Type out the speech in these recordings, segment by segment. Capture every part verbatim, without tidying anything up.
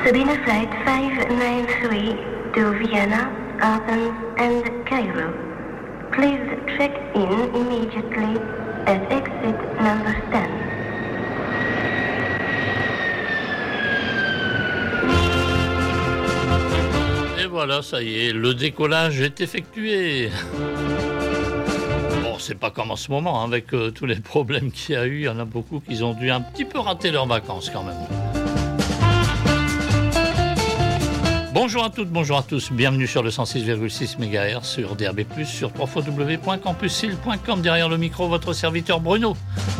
Sabina Flight five nine three to Vienna, Athens and Cairo. Please check in immediately at exit number ten. Et voilà, ça y est, le décollage est effectué. Bon, c'est pas comme en ce moment, hein, avec euh, tous les problèmes qu'il y a eu, il y en a beaucoup qui ont dû un petit peu rater leurs vacances quand même. Bonjour à toutes, bonjour à tous, bienvenue sur le cent six virgule six mégahertz sur D A B plus, sur w w w point campus il point com. Derrière le micro, votre serviteur Bruno.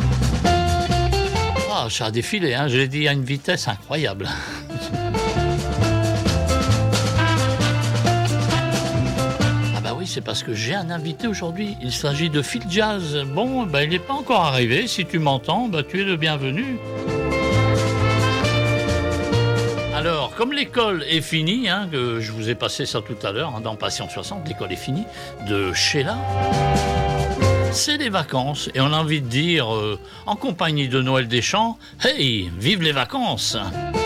Ah, ça a défilé, hein, je l'ai dit à une vitesse incroyable. Ah bah oui, c'est parce que j'ai un invité aujourd'hui, il s'agit de Phil Jazz. Bon, bah il n'est pas encore arrivé, si tu m'entends, bah tu es le bienvenu. Alors, comme l'école est finie, hein, que je vous ai passé ça tout à l'heure, hein, dans Patient soixante, l'école est finie, de Sheila, c'est les vacances. Et on a envie de dire, euh, en compagnie de Noël Deschamps, hey, vive les vacances!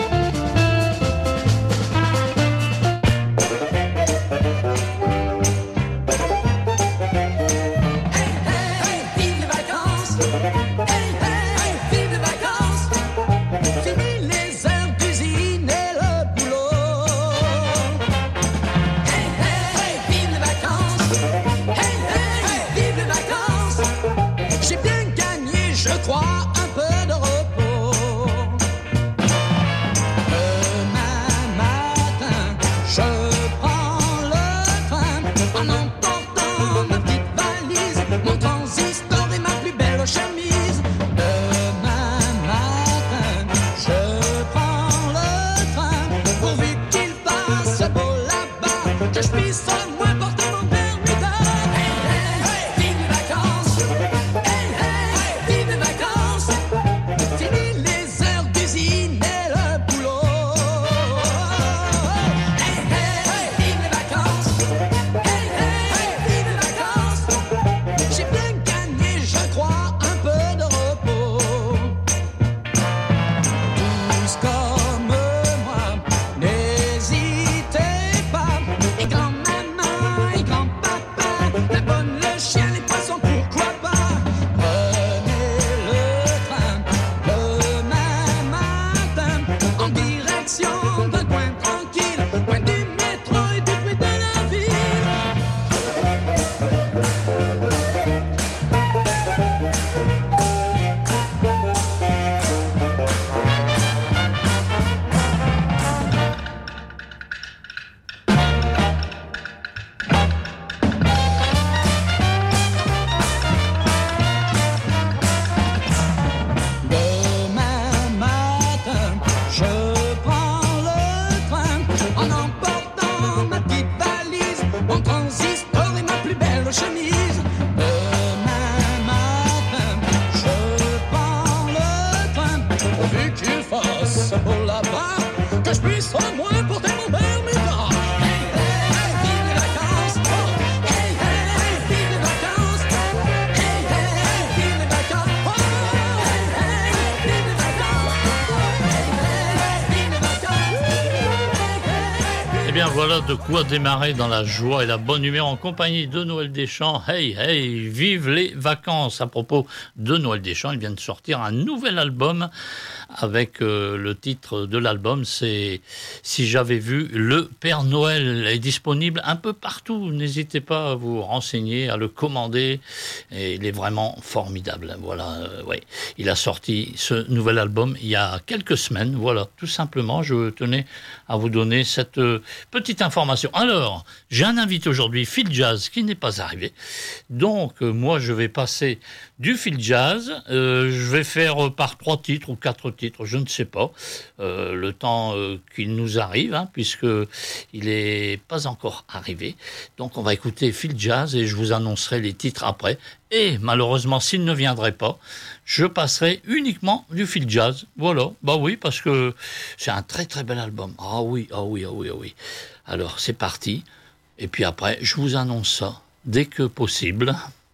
Voilà de quoi démarrer dans la joie et la bonne humeur en compagnie de Noël Deschamps. Hey, hey, vive les vacances! À propos de Noël Deschamps, il vient de sortir un nouvel album avec euh, le titre de l'album, c'est « Si j'avais vu le Père Noël ». Il est disponible un peu partout. N'hésitez pas à vous renseigner, à le commander. Et il est vraiment formidable. Voilà, euh, ouais. Il a sorti ce nouvel album il y a quelques semaines. Voilà, tout simplement, je tenais à vous donner cette euh, petite information. Alors, j'ai un invité aujourd'hui, Phil Jazz, qui n'est pas arrivé. Donc, euh, moi, je vais passer du Phil Jazz. Euh, je vais faire euh, par trois titres ou quatre titres, je ne sais pas, euh, le temps euh, qu'il nous arrive, hein, puisqu'il n'est pas encore arrivé. Donc, on va écouter Phil Jazz et je vous annoncerai les titres après. Et malheureusement, s'il ne viendrait pas, je passerai uniquement du Phil Jazz. Voilà, bah oui, parce que c'est un très très bel album. Ah oui, ah oui, ah oui, ah oui. Alors, c'est parti. Et puis après, je vous annonce ça dès que possible.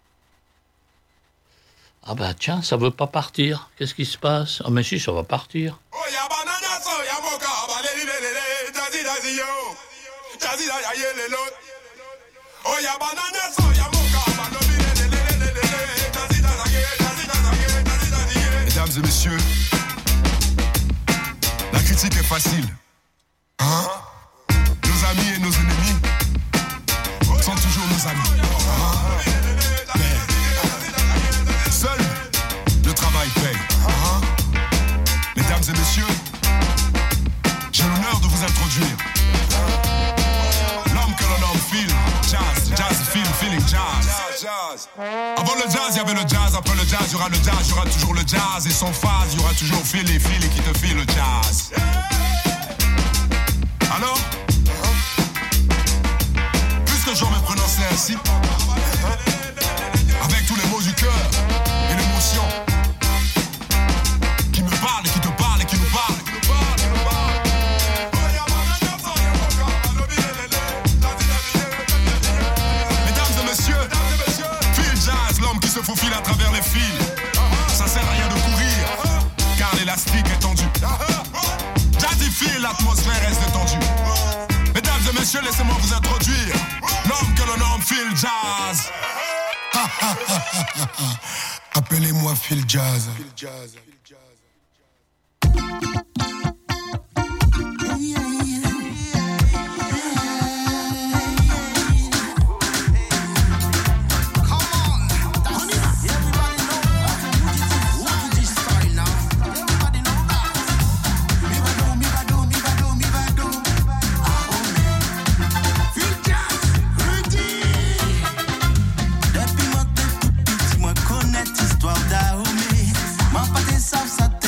Ah bah tiens, ça veut pas partir. Qu'est-ce qui se passe? Ah mais si, ça va partir. Jazzy yo, Jazzy la ya yele lot. Oh ya banana so ya moka, banana le le le le le. Jazzy Jazzy Jazzy Jazzy Jazzy. Mesdames et messieurs, la critique est facile. Hein? Nos amis et nos ennemis sont toujours nos amis. Hein? Mais seul le travail paye. Hein? Mesdames et messieurs, j'ai l'honneur de vous introduire l'homme que l'on nomme Phil Jazz, Jazz Phil, feeling jazz. Avant le jazz, il y avait le jazz. Après le jazz, il y aura le jazz, il y aura toujours le jazz. Et sans phase, il y aura toujours Phil et Phil qui te file le jazz. Alors, puisque je me prononcer ainsi, avec tous les mots du cœur et l'émotion qui me parlent, qui te parlent et qui nous parlent. Mesdames et messieurs, Phil Jazz, l'homme qui se faufile à travers les fils. Ça sert à rien de courir, car l'élastique est tendu. Jazzy Phil, l'atmosphère reste détendue. Mesdames et messieurs, laissez-moi vous introduire l'homme que l'on nomme Phil Jazz. Appelez-moi Phil Jazz. Phil Jazz. Histoire d'Aoumé, ma patte savent ça.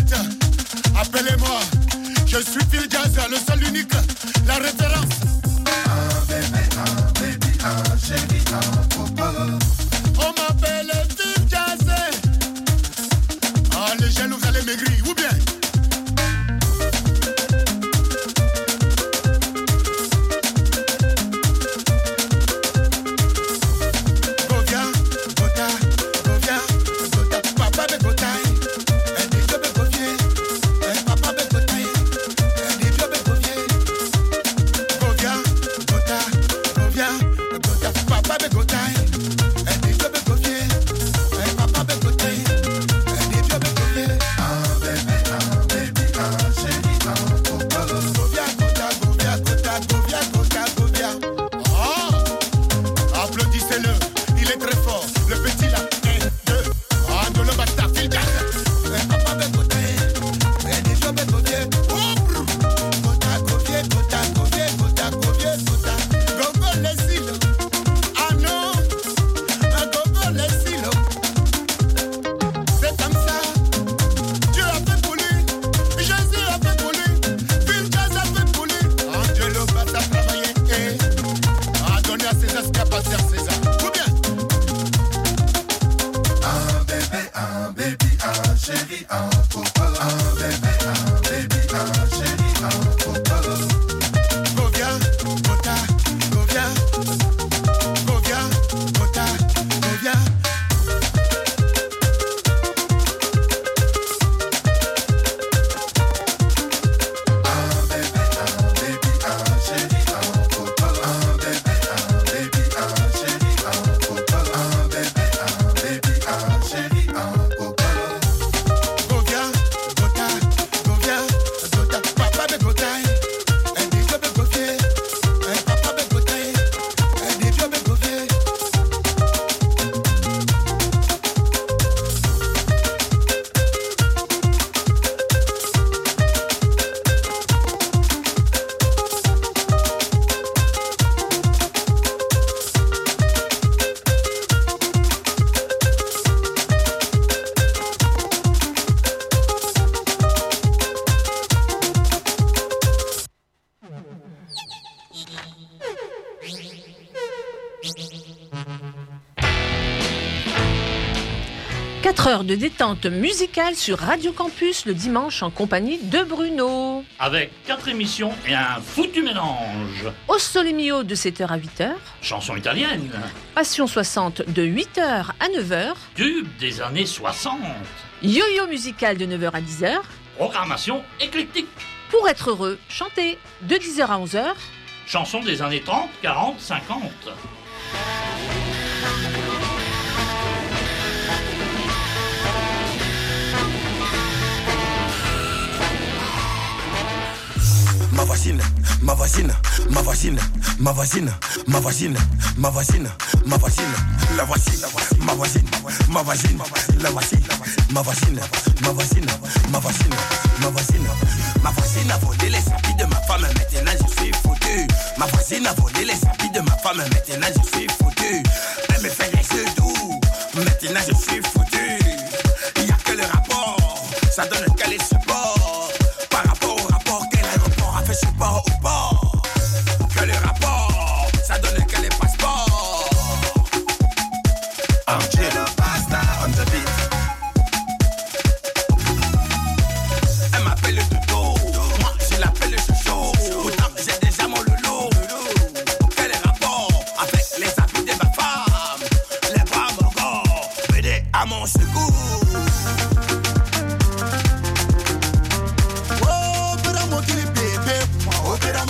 fête, appelez-moi. Je suis Phil Jazz, le seul unique, la référence. Un bébé, un baby, un chéri, un popo. On m'appelle Phil Jazz. Ah, les jaloux, vous allez maigrir, ou bien? quatre heures de détente musicale sur Radio Campus le dimanche en compagnie de Bruno. Avec quatre émissions et un foutu mélange. Au Sole Mio de sept heures à huit heures. Chanson italienne. Passion soixante de huit heures à neuf heures. Tube des années soixante. Yo-yo musical de neuf heures à dix heures. Programmation éclectique. Pour être heureux, chanter de dix heures à onze heures. Chansons des années trente, quarante, cinquante. Ma voisine, ma voisine, ma voisine, ma voisine, ma voisine, ma voisine, ma voisine, la voici, ma voisine, ma voisine, la voici, ma voisine, ma voisine, ma voisine, ma voisine, ma voisine a volé les habits de ma femme, maintenant je suis foutu. Ma voisine a volé les habits de ma femme, maintenant je suis foutu. Elle me fait les yeux doux, maintenant je suis foutu. Il y a que le rapport, ça donne qu'elle est support. Par rapport au rapport, quel aéroport a fait support ou pas? Que le rapport, ça donne que les passeports. Angelo Basta on the beat. Elle m'appelle le dodo, moi je l'appelle le chouchou. Pourtant j'ai déjà mon loulou. Quel rapport avec les habits de ma femme? Les bras mon corps, venez à mon secours. Opera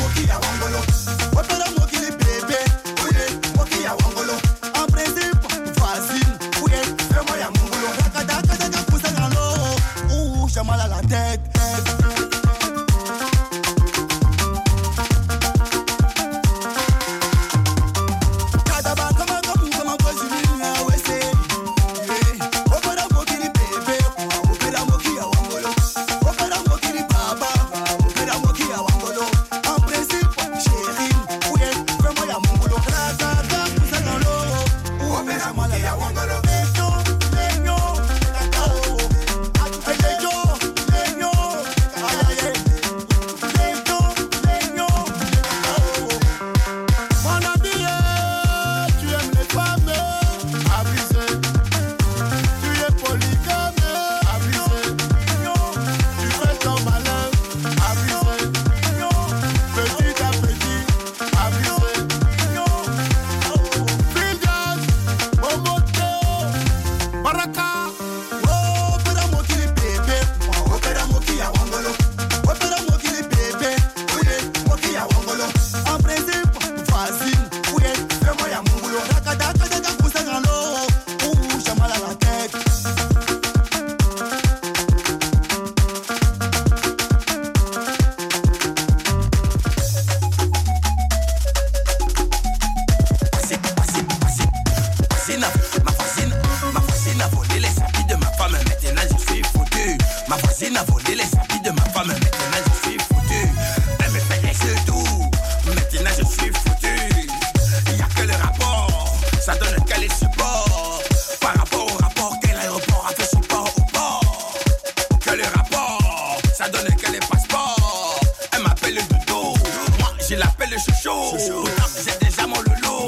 Je l'appelle le chouchou. Chouchou. J'ai déjà mon loulou.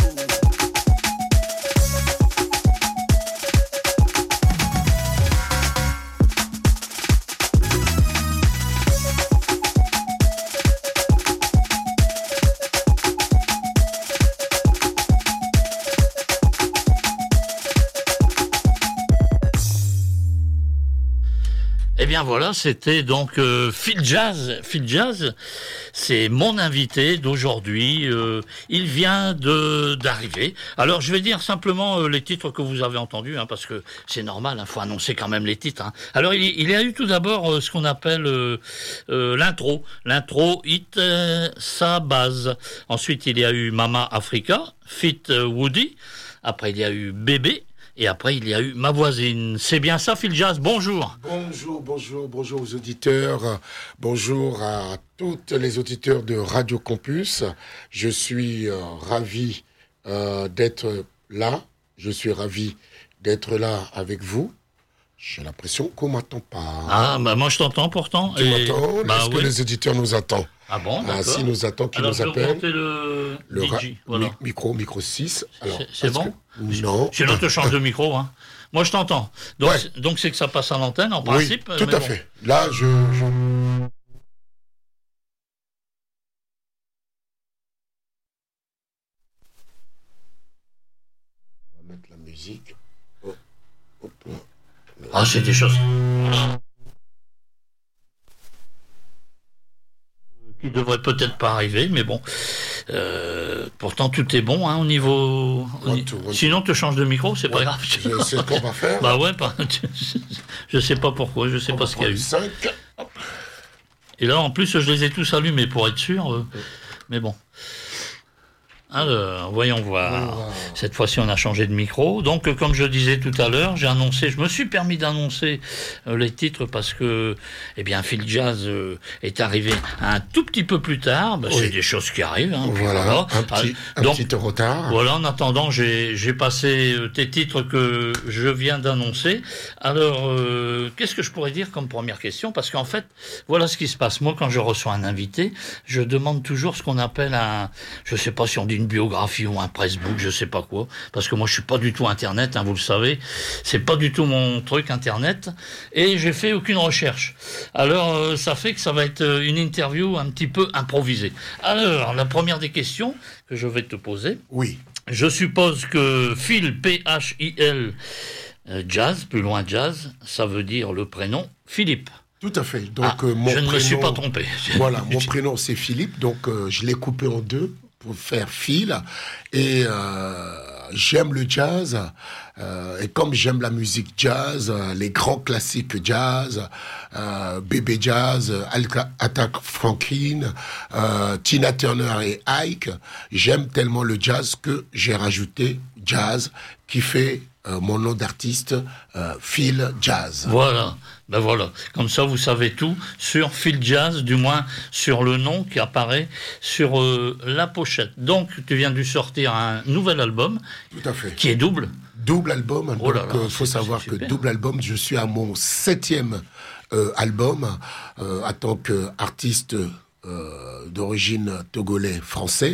Eh bien voilà, c'était donc euh, Phil Jazz. Phil Jazz, c'est mon invité d'aujourd'hui. Euh, il vient de d'arriver. Alors je vais dire simplement euh, les titres que vous avez entendus, hein, parce que c'est normal, il hein, faut annoncer quand même les titres. Hein. Alors il, il y a eu tout d'abord euh, ce qu'on appelle euh, euh, l'intro. L'intro, Hit euh, sa base. Ensuite il y a eu Mama Africa, Fit euh, Woody. Après il y a eu Bébé. Et après, il y a eu Ma voisine. C'est bien ça, Phil Jazz. Bonjour. Bonjour, bonjour, bonjour aux auditeurs. Bonjour à tous les auditeurs de Radio Campus. Je suis euh, ravi euh, d'être là. Je suis ravi d'être là avec vous. J'ai l'impression qu'on m'entend pas. Ah, bah moi je t'entends pourtant. Tu et... m'entends bah, Est-ce oui. que les auditeurs nous attendent? Ah bon, d'accord. Ah, si nous attendent, qui Alors, nous appelle le, le D J, ra- voilà. mi- micro, micro six. Alors, C'est- c'est est-ce bon que... Non. Sinon, tu changes de micro. Hein. Moi, je t'entends. Donc, Ouais. c'est, donc, c'est que ça passe à l'antenne, en Oui, principe. tout mais à bon. fait. Là, je... je... On va mettre la musique. Oh. Hop là. Ah, c'est des choses qui devraient peut-être pas arriver, mais bon. Euh, pourtant, tout est bon hein, au niveau. au One, ni- two, one, Sinon, te change de micro, c'est pas Ouais, grave. je- c'est ce qu'on va faire. Bah ouais, pas... je sais pas pourquoi, je sais On pas va ce qu'il y a prendre eu. cinq. Et là, en plus, je les ai tous allumés pour être sûr. euh, Mais bon. Alors, voyons voir. Voilà. Cette fois-ci, on a changé de micro. Donc, euh, comme je disais tout à l'heure, j'ai annoncé, je me suis permis d'annoncer euh, les titres parce que, eh bien, Phil Jazz euh, est arrivé un tout petit peu plus tard. Bah, Oui. C'est des choses qui arrivent. Hein, puis Voilà, un Ah, petit, un donc, petit retard. voilà, en attendant, j'ai, j'ai passé euh, tes titres que je viens d'annoncer. Alors, euh, qu'est-ce que je pourrais dire comme première question? Parce qu'en fait, voilà ce qui se passe. Moi, quand je reçois un invité, je demande toujours ce qu'on appelle un, je sais pas si on dit une biographie ou un pressbook, je sais pas quoi. Parce que moi, je suis pas du tout Internet, hein, vous le savez. C'est pas du tout mon truc Internet. Et j'ai fait aucune recherche. Alors, euh, ça fait que ça va être euh, une interview un petit peu improvisée. Alors, la première des questions que je vais te poser. Oui, Je suppose que Phil, P H I L, euh, Jazz, plus loin Jazz, ça veut dire le prénom Philippe. tout à fait. Donc, Ah, euh, mon je ne prénom, me suis pas trompé. Voilà, mon prénom c'est Philippe, donc euh, je l'ai coupé en deux pour faire Phil. Et euh, j'aime le jazz. Euh, et comme j'aime la musique jazz, euh, les grands classiques jazz, euh, Bébé Jazz, Alka- Attack Franklin, euh, Tina Turner et Ike, j'aime tellement le jazz que j'ai rajouté jazz qui fait euh, mon nom d'artiste euh, Phil Jazz. Voilà, ben voilà. Comme ça, vous savez tout sur Phil Jazz, du moins sur le nom qui apparaît sur euh, la pochette. Donc, tu viens de sortir un nouvel album Tout à fait. qui est double. Double album, Oh là donc là, il faut c'est- savoir c'est que super. double album, je suis à mon septième euh, album euh, en tant qu'artiste euh, d'origine togolais français.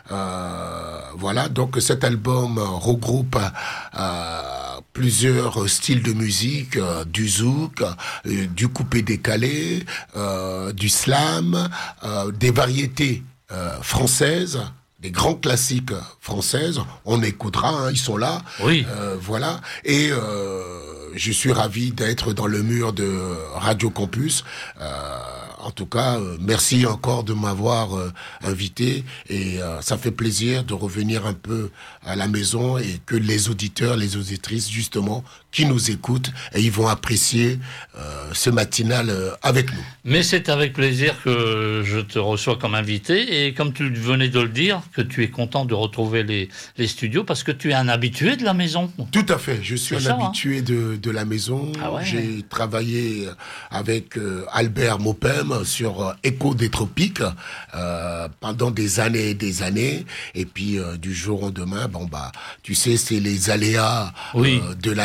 Euh, voilà, donc cet album regroupe euh, plusieurs styles de musique, euh, du zouk, euh, du coupé décalé, euh, du slam, euh, des variétés euh, françaises, des grands classiques françaises. On écoutera, hein, ils sont là. Oui. Euh, voilà. Et euh, je suis ravi d'être dans le mur de Radio Campus. Euh, en tout cas, euh, merci encore de m'avoir euh, invité. Et euh, ça fait plaisir de revenir un peu à la maison et que les auditeurs, les auditrices, justement, qui nous écoutent, et ils vont apprécier euh, ce matinal euh, avec nous. Mais c'est avec plaisir que je te reçois comme invité. Et comme tu venais de le dire, que tu es content de retrouver les, les studios parce que tu es un habitué de la maison. Tout à fait. Je suis C'est un ça, habitué de, de la maison. Ah ouais. J'ai travaillé avec euh, Albert Mopem sur euh, Écho des Tropiques euh, pendant des années et des années. Et puis, euh, du jour au lendemain, bon, bah, tu sais, c'est les aléas Oui. euh, de la vie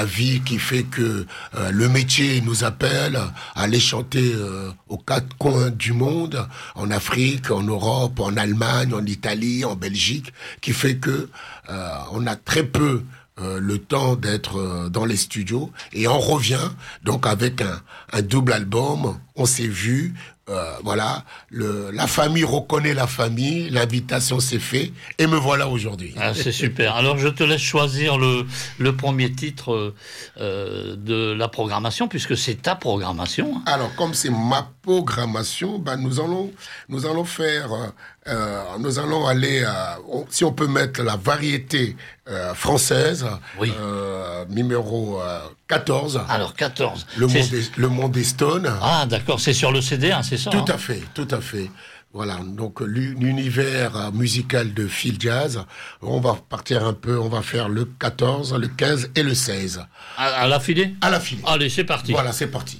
musique qui fait que euh, le métier nous appelle à aller chanter euh, aux quatre coins du monde, en Afrique, en Europe, en Allemagne, en Italie, en Belgique, qui fait que euh, on a très peu euh, le temps d'être euh, dans les studios et on revient donc avec un, un double album. On s'est vu. Euh, voilà, le, la famille reconnaît la famille, l'invitation s'est faite et me voilà aujourd'hui. Ah, c'est super. Alors je te laisse choisir le, le premier titre euh, de la programmation, puisque c'est ta programmation. Hein. Alors comme c'est ma programmation, ben, nous allons nous allons faire, euh, nous allons aller, à, on, si on peut mettre la variété euh, française, oui. euh, numéro euh, quatorze. Alors quatorze. Le monde, est, le monde est Stone. Ah d'accord, c'est sur le C D, hein, c'est ça. Tout hein. à fait, tout à fait. Voilà, donc l'univers musical de Phil Jazz, on va partir un peu, on va faire le quatorze, le quinze et le seize. À, à l'affilée ? À l'affilée. Allez, c'est parti. Voilà, c'est parti.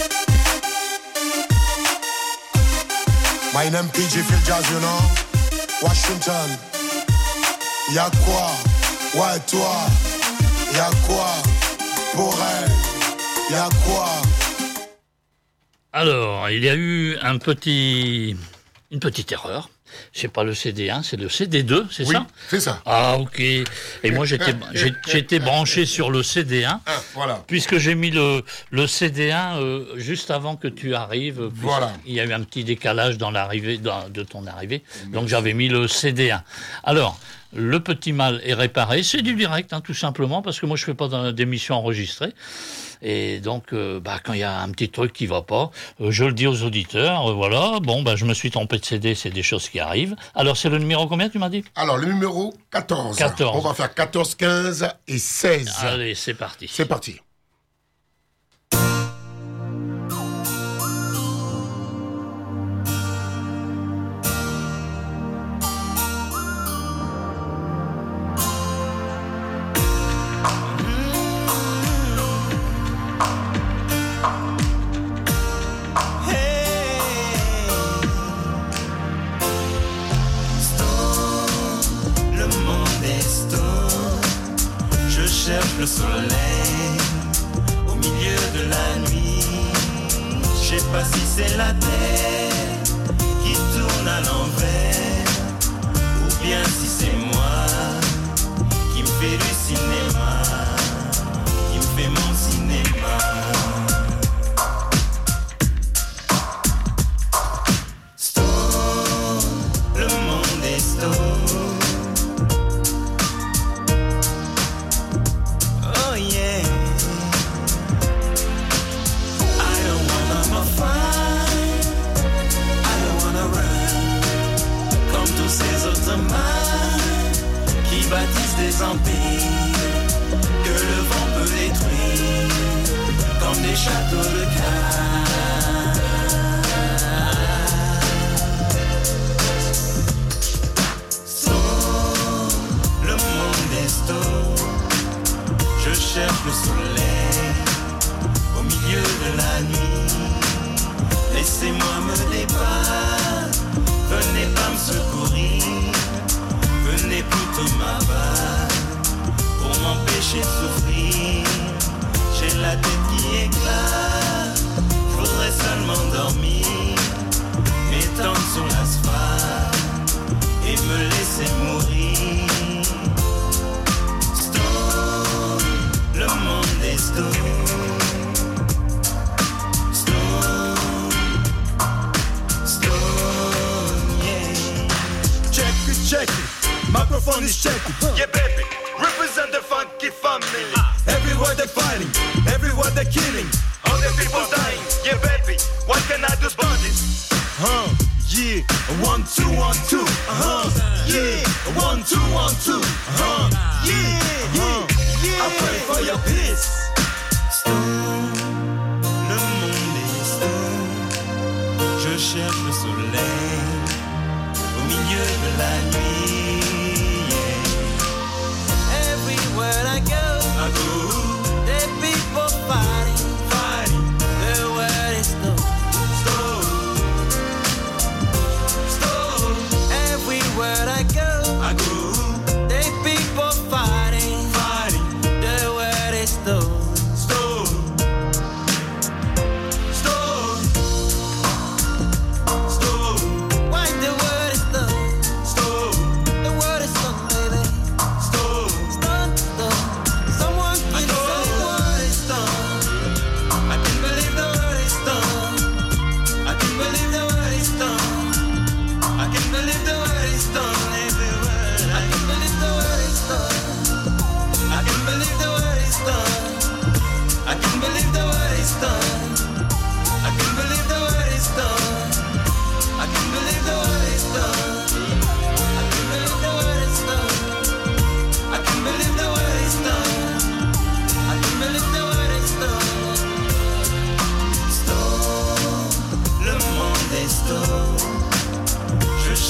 My name P J Phil Jazz, you know. Washington. Y'a quoi? Ouais, toi. Y'a quoi? Pour elle. Y'a quoi? Alors, il y a eu un petit, une petite erreur. C'est pas le C D un, c'est le C D deux, c'est oui, ça ? c'est ça. Ah, ok. Et moi, j'étais, j'étais branché sur le C D un. Ah, voilà. Puisque j'ai mis le, le C D un euh, juste avant que tu arrives. Voilà. Il y a eu un petit décalage dans l'arrivée, dans, de ton arrivée. Donc, j'avais mis le C D un. Alors, le petit mal est réparé. C'est du direct, hein, tout simplement, parce que moi, je fais pas d'émission enregistrée. Et donc, euh, bah, quand il y a un petit truc qui va pas, euh, je le dis aux auditeurs, euh, voilà, bon, bah, je me suis trompé de C D, c'est des choses qui arrivent. Alors, c'est le numéro combien, tu m'as dit ? Alors, le numéro quatorze. quatorze. On va faire quatorze, quinze et seize. Allez, c'est parti. C'est parti. Le soleil au milieu de la nuit. Je sais pas si c'est la terre qui tourne à l'envers ou bien si c'est moi qui me fais du cinéma, qui me fait mon cinéma. Stone, le monde est stone. Qui bâtissent des empires que le vent peut détruire comme des châteaux de cartes. Stone, le monde est stone. Je cherche le soleil au milieu de la nuit. Laissez-moi me débattre, venez pas me secourir. Venez plutôt m'abattre pour m'empêcher de souffrir. J'ai la tête qui éclate, je voudrais seulement dormir, m'étendre sur l'asphalte et me laisser mourir. Stone, le monde est stone. Stone, stone, yeah. Check it, check it. Microphone is checking. Yeah, baby, represent the funky family. Everywhere they're fighting, everywhere they're killing. All the people dying. Yeah, baby, what can I do about this? Huh? Yeah, one, two, one, two. Uh-huh. Yeah, one, two, one, two. Uh-huh. Yeah, yeah, yeah. I pray for your peace. Stone, le monde est stone. Je cherche le soleil au milieu de la nuit. Where I go, I go. There people fighting, fighting. The world is stone, stone, stone. Everywhere I go, I go. There people fighting, fighting. The world is stone,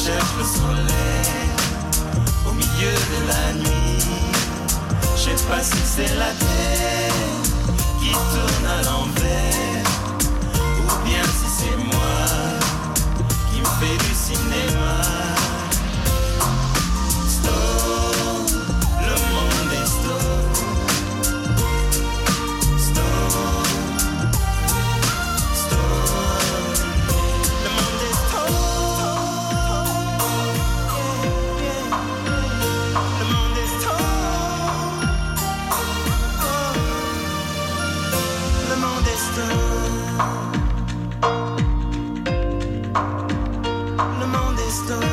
cherche le soleil au milieu de la nuit. Je sais pas si c'est la terre qui tourne à l'envers ou bien si c'est moi qui me fais du cinéma. Stone, le monde est stone. Stone, stone, le monde est stone. Le monde est stone. Le monde est stone. Le monde est stone.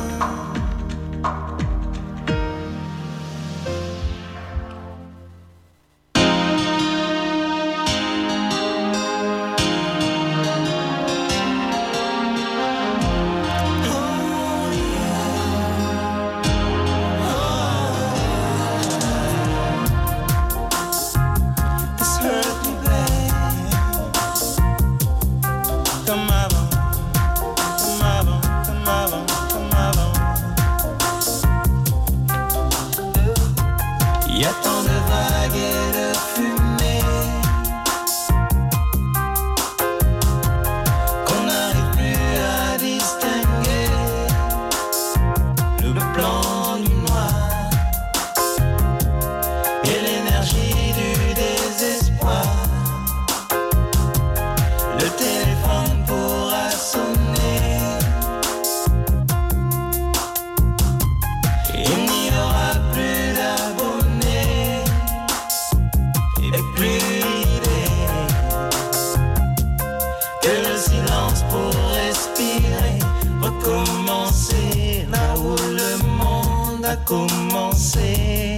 This hurt me bad. Comme avant, comme avant, comme avant, comme avant. Il y a tant de vagues et de fumée qu'on n'arrive plus à distinguer le blanc du noir et l'énergie du désespoir. Le téléphone pourra sonner. Il n'y aura plus d'abonnés et plus d'idées que le silence pour respirer, recommencer là où le monde a commencé.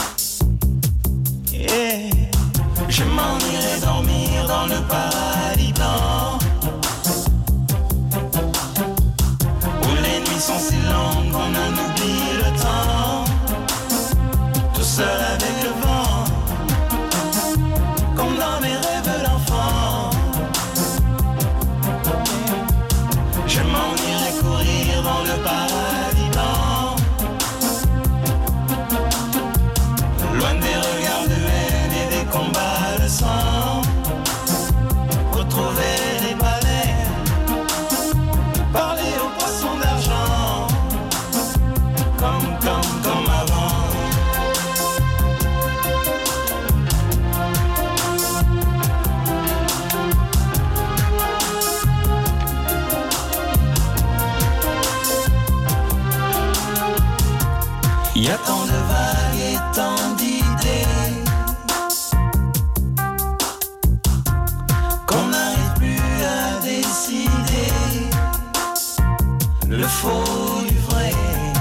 Yeah. Je m'en irai dormir dans le paradis blanc où les nuits sont si longues qu'on en oublie le temps. Tout seul avec le vent, comme dans mes rêves d'enfant. Je m'en irai courir dans le paradis blanc, loin des regards de haine et des combats de sang. Retrouver les baleines, parler aux poissons d'argent, comme, comme, comme avant. Il y a tant de vagues et tant d'idées qu'on n'arrive plus à décider le faux du vrai,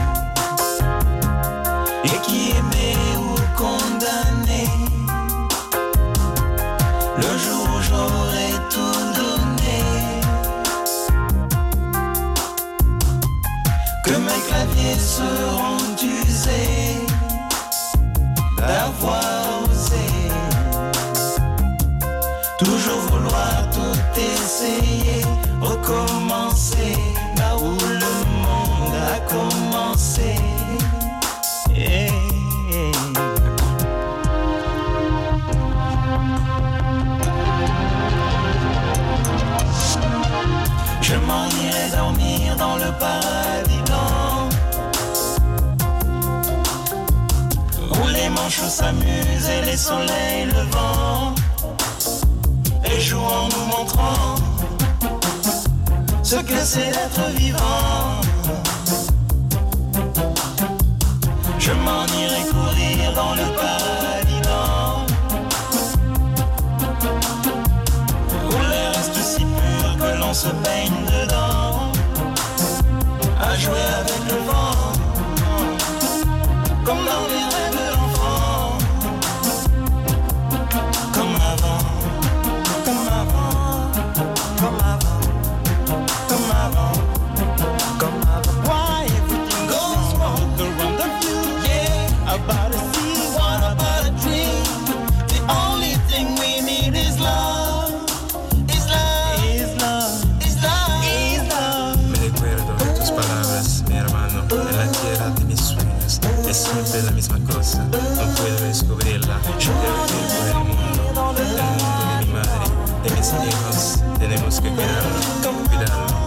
et qui aimé ou condamné. Le jour où j'aurai tout donné, que mes claviers seront usés d'avoir osé toujours vouloir tout essayer, recommencer là où le monde a commencé. Yeah. Je m'en irai dormir dans le paradis blanc où les manchots s'amusent et les soleils levant et jouent en nous montrant ce que c'est d'être vivant. Je m'en irai courir dans le paradis blanc où l'air reste si pur que l'on se baigne dedans, à jouer avec le vent comme dans les rêves d'enfant, comme avant, comme avant, comme avant, comme avant, comme avant. Why everything goes wrong around of you? Yeah, about a sea, what about a dream? The only thing we need is love, is love, is love, is love, is love. Me recuerdo de tus palabras de la misma cosa, no puedo descubrirla. Yo creo que por el mundo, el mundo de mi madre, de mis hijos, tenemos que cuidarlo, cuidarlo.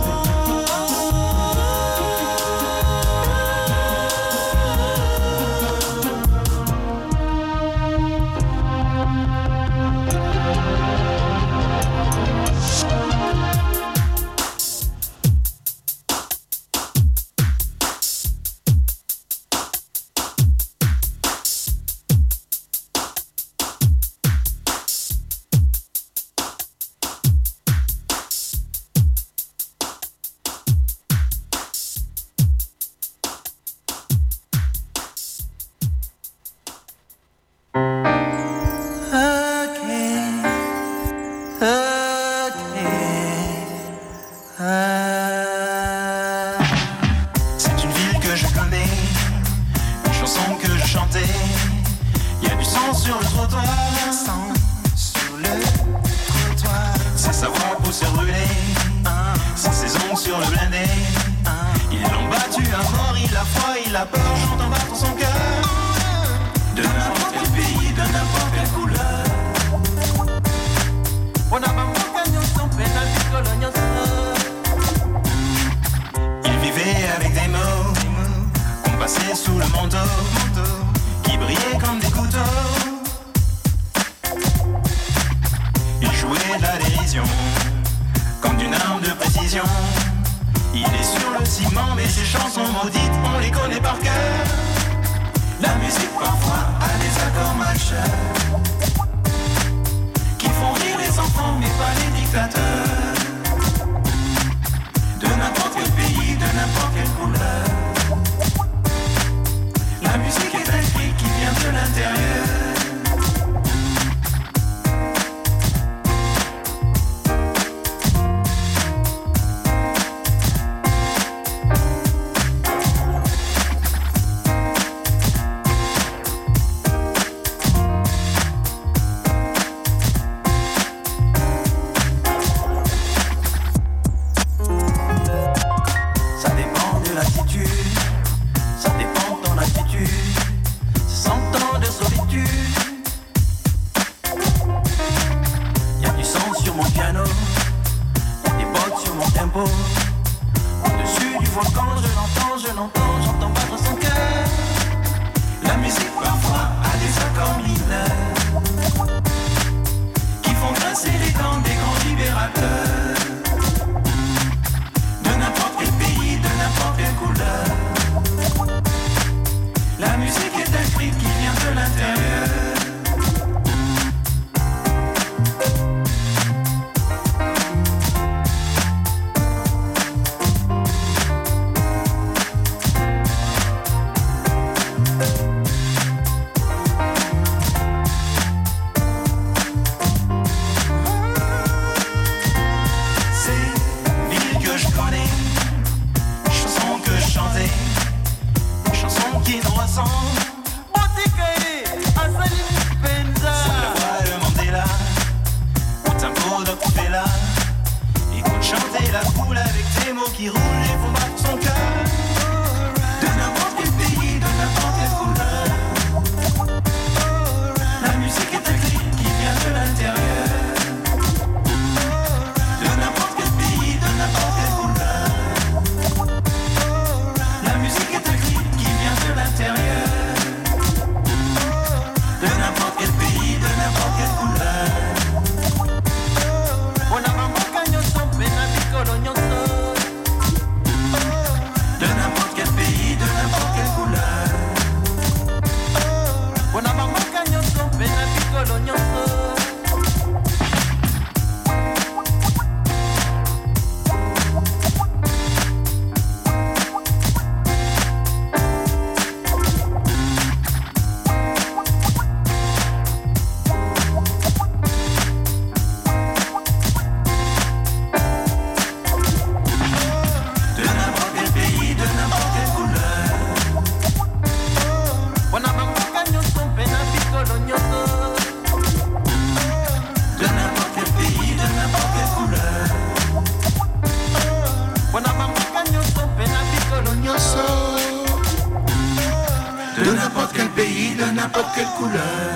de n'importe quel pays, de n'importe quelle couleur.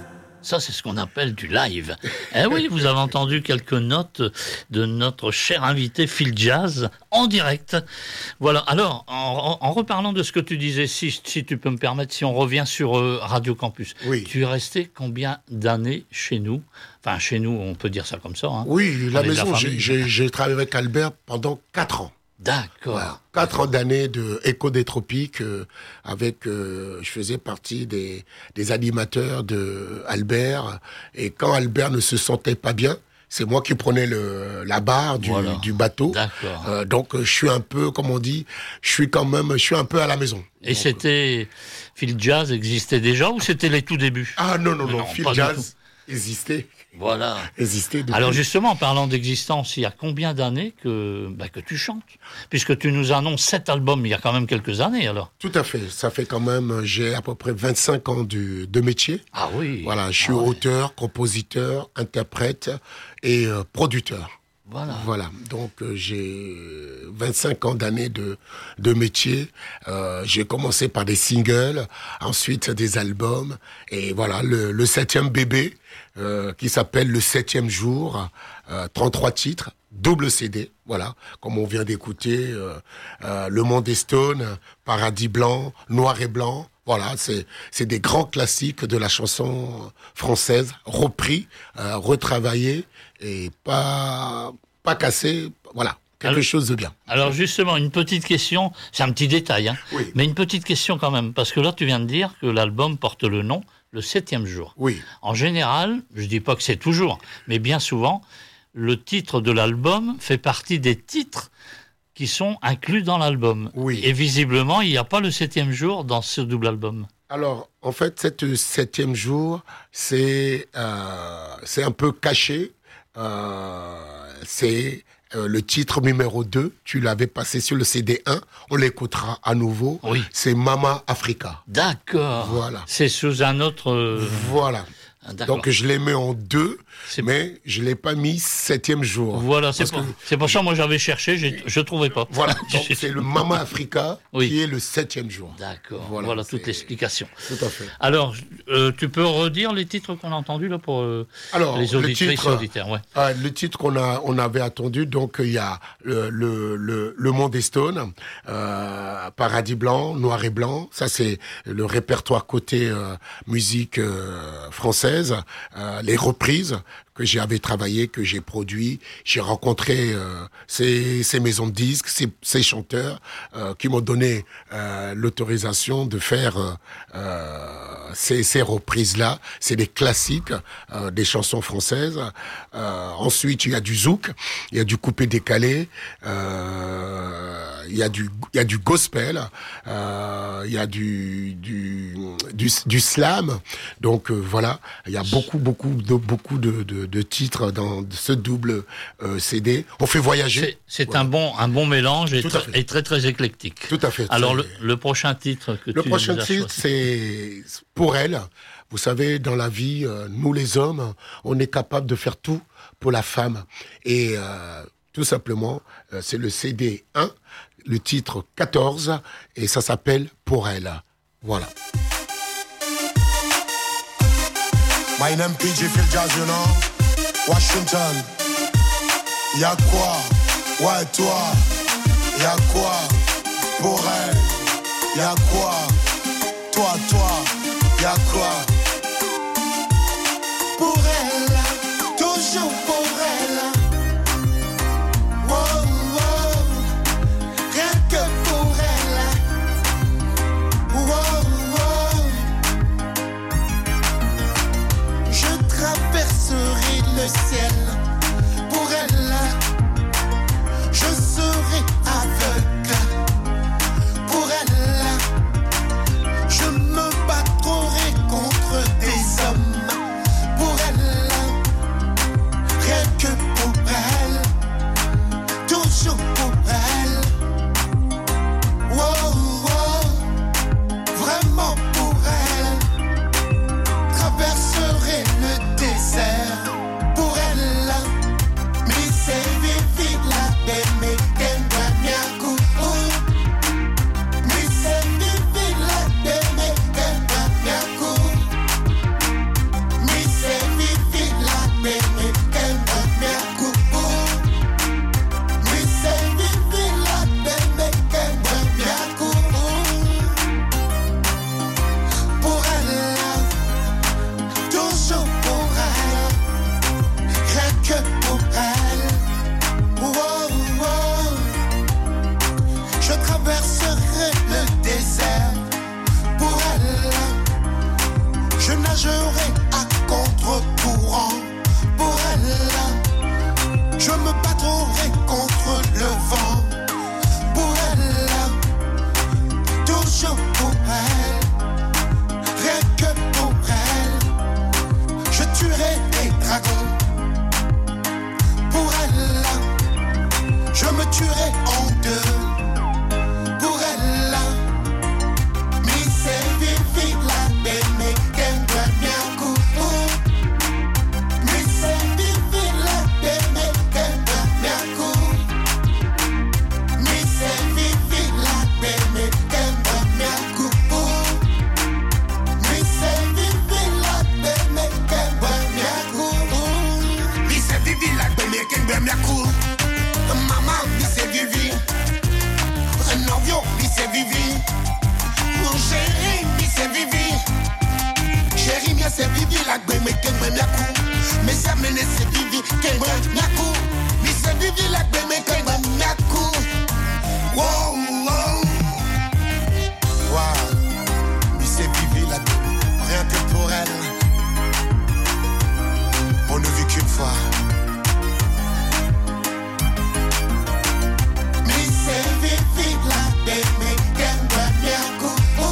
Ça, c'est ce qu'on appelle du live. Eh oui, vous avez entendu quelques notes de notre cher invité Phil Jazz en direct. Voilà. Alors, en, en reparlant de ce que tu disais, si, si tu peux me permettre, si on revient sur euh, Radio Campus, oui. Tu es resté combien d'années chez nous ? Enfin, chez nous, on peut dire ça comme ça. Hein. Oui, la Avec maison, la j'ai, j'ai, j'ai travaillé avec Albert pendant quatre ans. D'accord. Voilà. Quatre ans d'années de Écho des Tropiques euh, avec, euh, je faisais partie des, des animateurs de Albert. Et quand Albert ne se sentait pas bien, c'est moi qui prenais le, la barre du, voilà. du bateau. D'accord. Euh, donc je suis un peu, comme on dit, je suis quand même, je suis un peu à la maison. Et donc, c'était Phil Jazz existait déjà ou c'était les tout débuts ? Ah non non non, non Phil pas Jazz existait. Voilà. Existait depuis. Alors justement, en parlant d'existence, il y a combien d'années que, bah, que tu chantes ? Puisque tu nous annonces sept albums il y a quand même quelques années alors. Tout à fait. Ça fait quand même, j'ai à peu près vingt-cinq ans du, de métier. Ah oui. Voilà, je suis ah, auteur, ouais. compositeur, interprète et euh, producteur. Voilà. Voilà. Donc euh, j'ai vingt-cinq ans d'années de de métier. Euh, j'ai commencé par des singles, ensuite des albums et voilà le, le septième bébé euh, qui s'appelle Le Septième Jour, euh, trente-trois titres, double C D. Voilà, comme on vient d'écouter, euh, euh, Le Monde est Stone, Paradis Blanc, Noir et Blanc. Voilà, c'est c'est des grands classiques de la chanson française, repris, euh, retravaillés et pas pas cassés. Voilà, quelque alors, chose de bien. Alors justement, une petite question, c'est un petit détail, hein, oui. mais une petite question quand même, parce que là tu viens de dire que l'album porte le nom Le Septième Jour. Oui. En général, je dis pas que c'est toujours, mais bien souvent, le titre de l'album fait partie des titres qui sont inclus dans l'album. Oui. Et visiblement, il n'y a pas le septième jour dans ce double album. Alors, en fait, cette septième jour, c'est euh, c'est un peu caché. Euh, c'est euh, le titre numéro deux. Tu l'avais passé sur le C D un. On l'écoutera à nouveau. Oui. C'est Mama Africa. D'accord. Voilà. C'est sous un autre... Euh... Voilà. D'accord. Donc je l'ai mis en deux, c'est... mais je l'ai pas mis septième jour. Voilà, c'est pour, que... c'est pour ça moi j'avais cherché, j'ai... je trouvais pas. Voilà, donc c'est le Mama Africa oui. qui est le septième jour. D'accord, voilà, voilà toute l'explication. Tout à fait. Alors, euh, tu peux redire les titres qu'on a entendus là pour euh, Alors, les auditrices titre, et auditeurs, ouais. euh, le titre qu'on a, on avait attendu, donc il y a le, le, le, le Monde est Stone, euh, Paradis Blanc, Noir et Blanc, ça c'est le répertoire côté euh, musique euh, française. Euh, les reprises que j'avais travaillé, que j'ai produit, j'ai rencontré euh, ces, ces maisons de disques, ces, ces chanteurs euh, qui m'ont donné euh, l'autorisation de faire euh, euh, ces, ces reprises-là. C'est des classiques, euh, des chansons françaises. Euh, ensuite, il y a du zouk, il y a du coupé-décalé, euh, il y a du, il y a du gospel, euh, il y a du, du, du, du slam. Donc euh, voilà, il y a beaucoup, beaucoup de, beaucoup de, de de titres dans ce double euh, C D. On fait voyager. C'est, c'est voilà. un bon un bon mélange et, tr- et très très éclectique. Tout à fait. Alors le, le prochain titre que le tu prochain nous as titre, choisi. c'est Pour elle. Vous savez, dans la vie, euh, nous les hommes, on est capable de faire tout pour la femme. Et euh, tout simplement, euh, c'est le C D un, le titre quatorze, et ça s'appelle Pour elle. Voilà. My name P G Phil Jazz, you know. Washington. Y'a quoi? Ouais, toi. Y'a quoi? Pour elle. Y'a quoi? Toi, toi. Y'a quoi? Pour elle. Toujours pour elle. Wow, wow. Rien que pour elle. Wow, wow. Je traverserai le ciel pour elle. Je serai aveugle pour elle. Je me battrai contre des hommes pour elle. c'est Vivi. Mon chéri, mi c'est Vivi. Chéri, mi c'est Vivi, la gbe me ken me miaku. Mais ça me c'est Vivi, ken me miaku. Mi c'est Vivi, la gbe me ken me miaku. Wow, wow. Wow. Mi c'est Vivi, la gbe. Rien que pour elle. On ne vit qu'une fois. Mi c'est Vivi, la gbe me ken me miaku.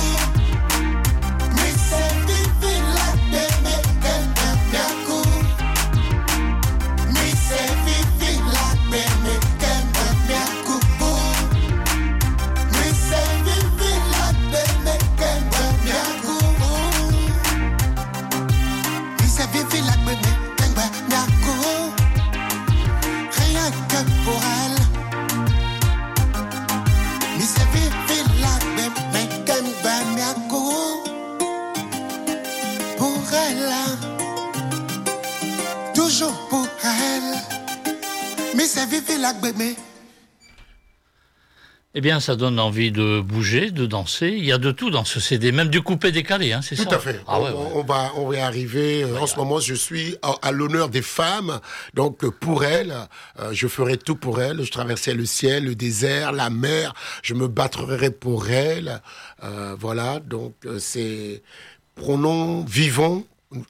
Eh bien, ça donne envie de bouger, de danser. Il y a de tout dans ce C D, même du coupé-décalé, hein, c'est tout ça? Tout à fait. Ah, on, ouais, ouais. on va, on va y arriver. Ouais, en ce moment, je suis à, à l'honneur des femmes. Donc, pour elles, euh, je ferai tout pour elles. Je traverserai le ciel, le désert, la mer. Je me battrai pour elles. Euh, voilà. Donc, euh, c'est prenons, vivons,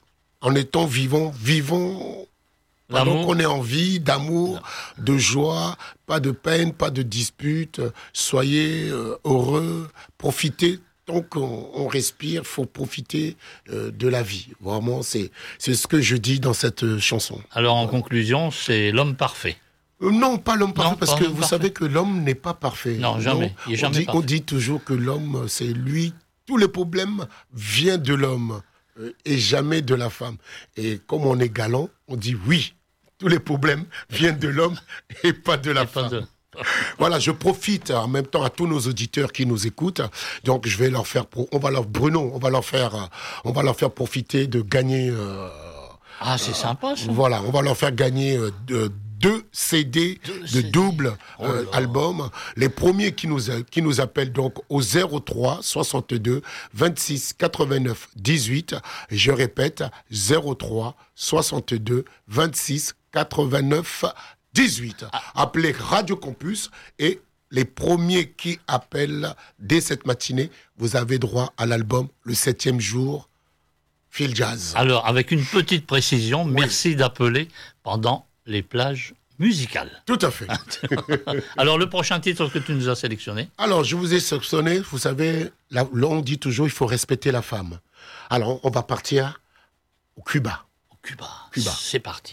en étant vivants, vivons. Pendant qu'on ait envie d'amour, de joie, pas de peine, pas de dispute, soyez euh, heureux, profitez. Tant qu'on on respire, il faut profiter euh, de la vie. Vraiment, c'est, c'est ce que je dis dans cette euh, chanson. Alors, en conclusion, c'est l'homme parfait. Euh, non, pas l'homme parfait, non, parce que vous parfait. savez que l'homme n'est pas parfait. Non, jamais. Non, il est jamais on, dit, parfait. On dit toujours que l'homme, c'est lui. Tous les problèmes viennent de l'homme euh, et jamais de la femme. Et comme on est galant, on dit oui. Tous les problèmes viennent de l'homme et pas de la et femme. De... Voilà, je profite en même temps à tous nos auditeurs qui nous écoutent. Donc, je vais leur faire, on va leur, Bruno, on va leur faire, on va leur faire profiter de gagner. Euh, ah, c'est euh, sympa ça. Voilà, on va leur faire gagner euh, de, deux C D deux de C D. Double euh, oh album. Les premiers qui nous, qui nous appellent donc au zéro trois soixante-deux vingt-six quatre-vingt-neuf dix-huit. Je répète, zéro trois soixante-deux vingt-six quatre-vingt-neuf dix-huit. Ah. Appelez Radio Campus et les premiers qui appellent dès cette matinée, vous avez droit à l'album Le septième jour, Feel Jazz. Alors, avec une petite précision, oui. Merci d'appeler pendant les plages musicales. Tout à fait. Alors, le prochain titre que tu nous as sélectionné? Alors, je vous ai sélectionné, vous savez, là, là on dit toujours, il faut respecter la femme. Alors, on va partir au Cuba. Au Cuba. Cuba. C'est parti.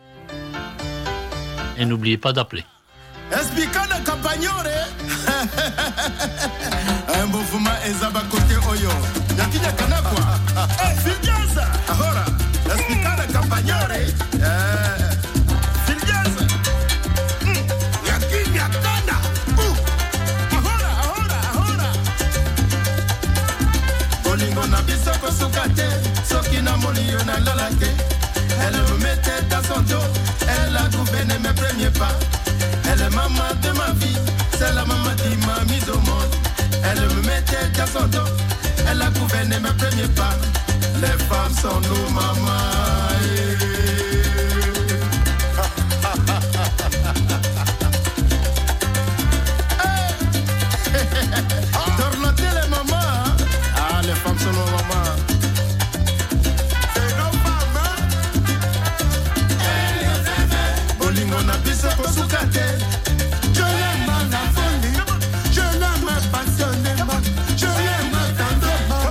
Et n'oubliez pas d'appeler. Espicana Campagnore. Un beau fuma ezaba côté oyo. Yakina kanakwa. Eh, Filjaza. Ahora. Espicana Campagnore. Eh. Filjaza. Yakina kana. Ahora, ahora, ahora. Bolingo na bisoko sukate. Sokina molio na lalake. Elle me mettait dans son dos, elle a gouverné mes premiers pas. Elle est maman de ma vie, c'est la maman qui m'a mise au monde. Elle me mettait dans son dos, elle a gouverné mes premiers pas. Les femmes sont nos mamans. Dorloter les mamans, ah les femmes sont nos mamans. On a bis pour soukate. Je l'aime à la folie, je l'aime passionnément, je l'aime tendrement.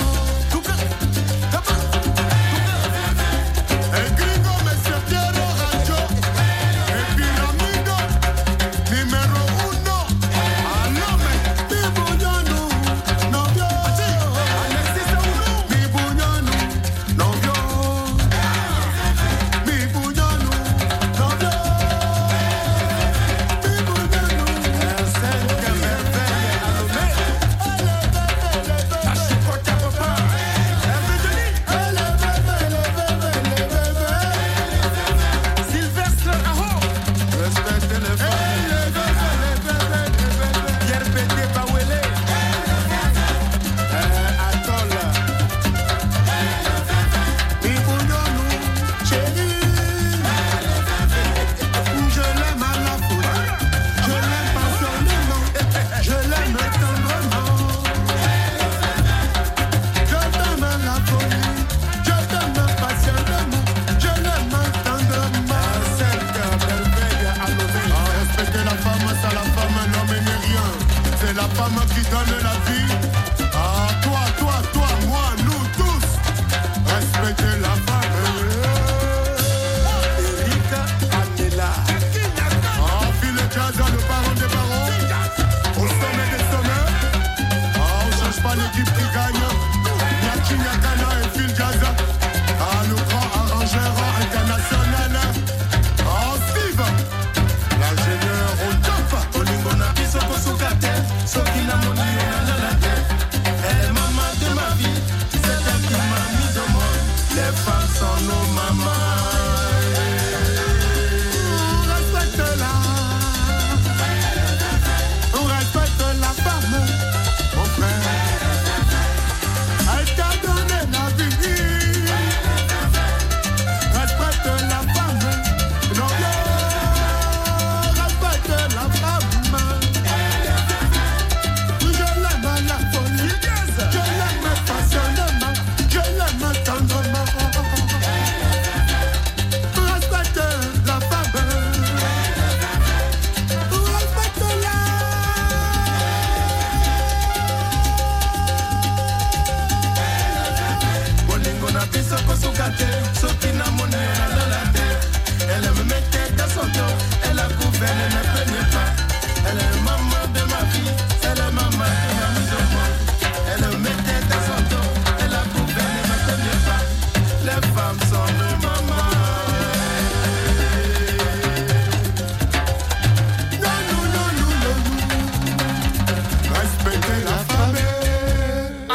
El gringo me sirvió radio, el piramido, número uno. Alome, vivo yo no, no vio. Alexis uno.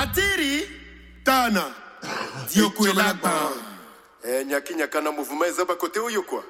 Matiri Tana Dioko Elagba. Eh, Nyaki Nyakana mouvement Zaba côté ou quoi?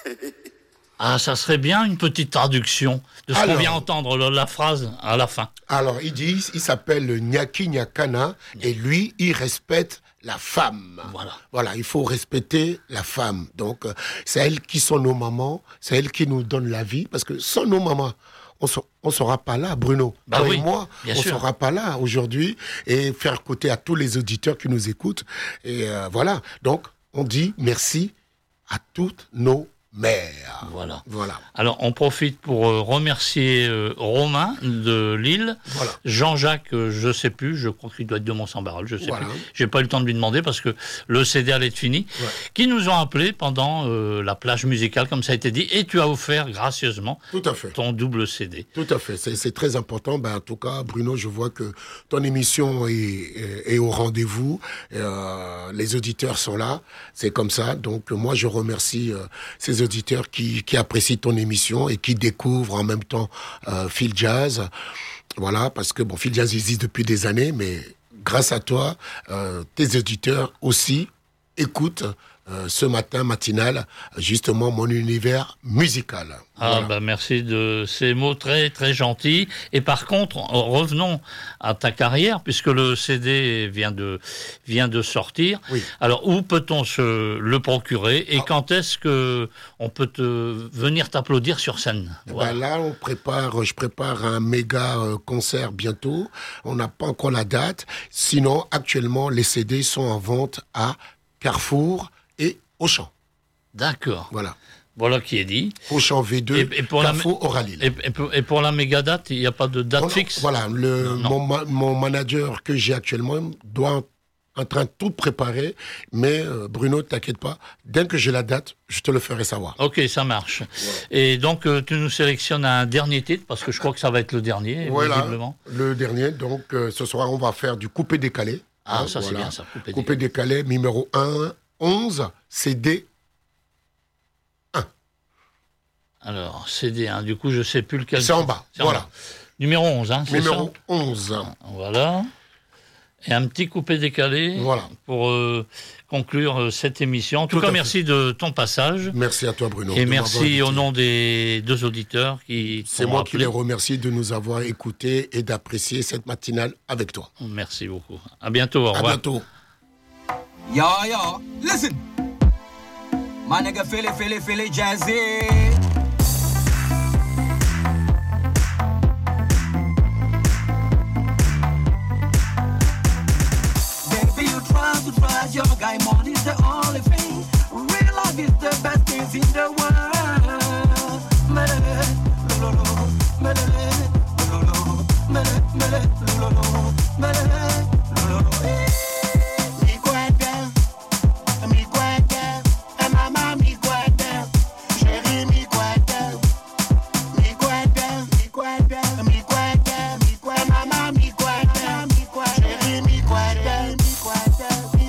Ah, ça serait bien une petite traduction de ce qu'on vient entendre, la, la phrase à la fin. Alors, il dit, il s'appelle Nyaki Nyakana, et lui, il respecte la femme. Voilà. Voilà, il faut respecter la femme. Donc, euh, c'est elles qui sont nos mamans, c'est elles qui nous donnent la vie, parce que sans nos mamans, on ne sera pas là, Bruno. Bah Toi oui, et moi, on ne sera pas là aujourd'hui, et faire écouter à tous les auditeurs qui nous écoutent. Et euh, voilà, donc, on dit merci à toutes nos mère. Voilà. Voilà. Alors, on profite pour euh, remercier euh, Romain de Lille, voilà. Jean-Jacques, euh, je sais plus, je crois qu'il doit être de Mont-Saint-Barreul, je sais voilà. plus. J'ai pas eu le temps de lui demander parce que le C D allait être fini. Ouais. Qui nous ont appelés pendant euh, la plage musicale, comme ça a été dit, et tu as offert gracieusement Tout à fait. ton double C D. Tout à fait. C'est, c'est très important. Ben, en tout cas, Bruno, je vois que ton émission est, est, est au rendez-vous. Euh, les auditeurs sont là. C'est comme ça. Donc, moi, je remercie euh, ces auditeurs qui, qui apprécient ton émission et qui découvrent en même temps euh, Feel Jazz. Voilà, parce que bon, Feel Jazz existe depuis des années, mais grâce à toi, euh, tes auditeurs aussi écoutent euh, ce matin matinal, justement, mon univers musical. Ah, voilà. Bah merci de ces mots très très gentils. Et par contre, revenons à ta carrière, puisque le C D vient de, vient de sortir. Oui. Alors, où peut-on se le procurer et ah. quand est-ce que on peut te, venir t'applaudir sur scène? Voilà. Ben là, on prépare, je prépare un méga euh, concert bientôt. On n'a pas encore la date. Sinon, actuellement, les C D sont en vente à Carrefour et Auchan. D'accord. Voilà. Voilà qui est dit. Auchan V deux, et, et pour Carrefour, la, Oralil. Et, et, pour, et pour la méga date, il n'y a pas de date non, fixe? Voilà, le, non, non. Mon, mon manager que j'ai actuellement doit en train de tout préparer, mais euh, Bruno, t'inquiète pas, dès que j'ai la date, je te le ferai savoir. Ok, ça marche. Voilà. Et donc, euh, tu nous sélectionnes un dernier titre, parce que je crois que ça va être le dernier, voilà, visiblement. Le dernier, donc euh, ce soir, on va faire du coupé-décalé. Ah, hein, ça voilà. c'est bien ça, coupé-décalé. Coupé-décalé, numéro un, onze, C D un. Alors, C D un, du coup, je ne sais plus lequel. C'est en bas, c'est voilà. En bas. Numéro onze, hein, c'est Numéro ça onze. Voilà. Et un petit coupé-décalé voilà. pour euh, conclure euh, cette émission. En tout, tout cas, merci fait. de ton passage. Merci à toi, Bruno. Et merci au nom des deux auditeurs qui C'est moi appelé. qui les remercie de nous avoir écoutés et d'apprécier cette matinale avec toi. Merci beaucoup. À bientôt. Au revoir. À bientôt. Yo, yo, listen. My nigga, feel it, feel it, feel it, jazzy. To try your guy, money's the only thing. Real life is the best things in the world. Mele, lolo, mele, lolo, mele, mele, lolo, mele, lolo. Mi cuenta, mi cuenta, mamá mi cuenta, chérie mi cuenta, mi cuenta, mi cuenta, mi cuenta, mi cuenta, mamá mi cuenta, mi cuenta, chérie mi cuenta, mi cuenta.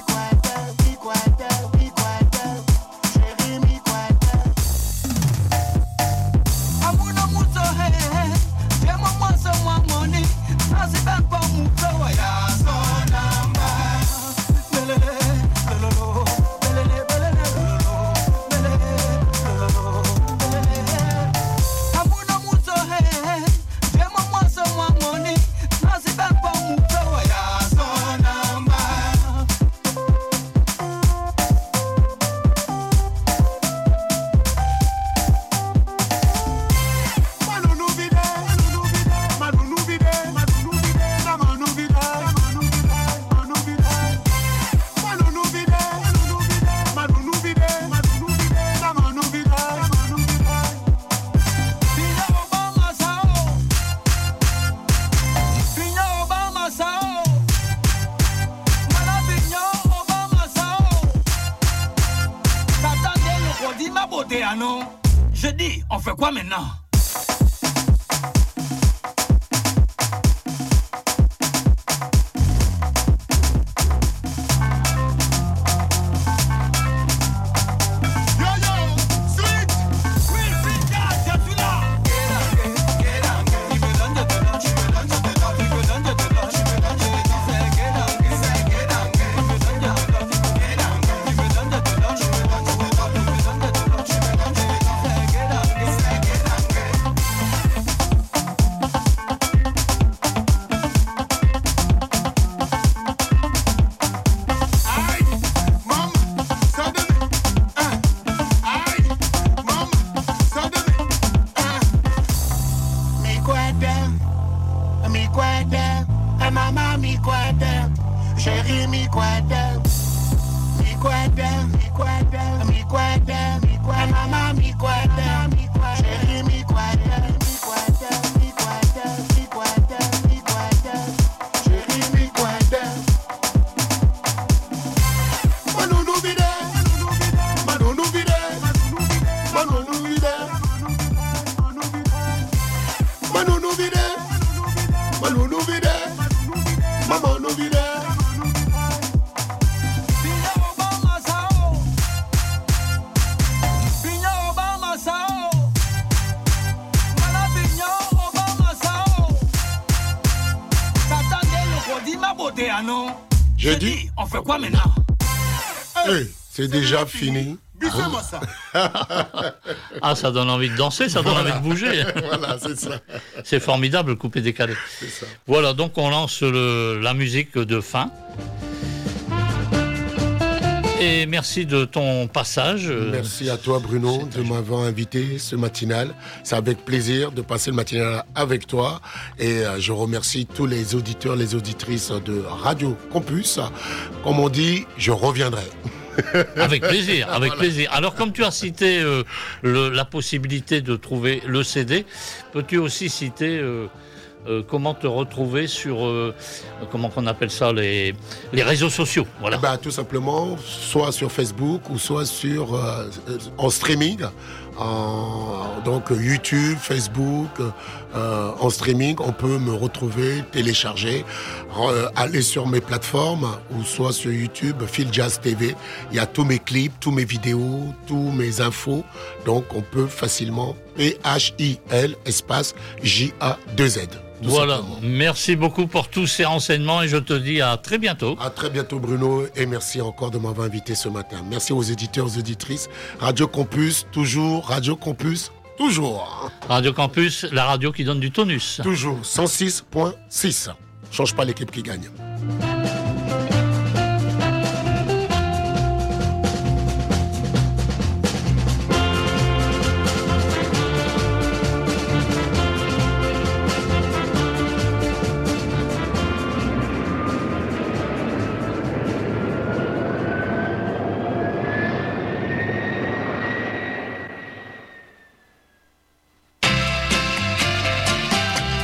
Je dis, on fait quoi maintenant? Eh maman, mi kwete, chérie, mi kwete. Mi kwete, mi kwete, mi kwete, mi kwete. Maman, mi kwete, mi kwete, chérie, mi kwete, mi kwete, mi kwete, mi kwete, mi kwete, chérie, mi kwete. Manunu vide, manunu vide, manunu vide, manunu vide, manunu vide, manunu vide. Je dis, on fait quoi maintenant? Hey, c'est déjà fini. Buvez-moi ça. Ah, ça donne envie de danser, ça donne Voilà. envie de bouger. Voilà, c'est ça. C'est formidable, le coupé décalé. C'est ça. Voilà, donc on lance le, la musique de fin. Et merci de ton passage. Merci à toi, Bruno, de m'avoir invité ce matinal. C'est avec plaisir de passer le matinal avec toi. Et euh, je remercie tous les auditeurs, les auditrices de Radio Campus. Comme on dit, je reviendrai. Avec plaisir, avec Voilà. plaisir. Alors, comme tu as cité euh, le, la possibilité de trouver le C D, peux-tu aussi citer euh, euh, comment te retrouver sur, euh, comment qu'on appelle ça, les, les réseaux sociaux, voilà. Bah, tout simplement, soit sur Facebook ou soit sur, euh, en streaming. En, donc YouTube, Facebook, euh, en streaming, on peut me retrouver, télécharger, euh, aller sur mes plateformes ou soit sur YouTube, Phil Jazz T V. Il y a tous mes clips, tous mes vidéos, tous mes infos. Donc on peut facilement P H I L espace J A deux Z. Tout Voilà, simplement. merci beaucoup pour tous ces renseignements et je te dis à très bientôt. À très bientôt, Bruno, et merci encore de m'avoir invité ce matin. Merci aux éditeurs, aux auditrices. Radio Campus, toujours. Radio Campus, toujours. Radio Campus, la radio qui donne du tonus. Toujours. cent six point six. Change pas l'équipe qui gagne.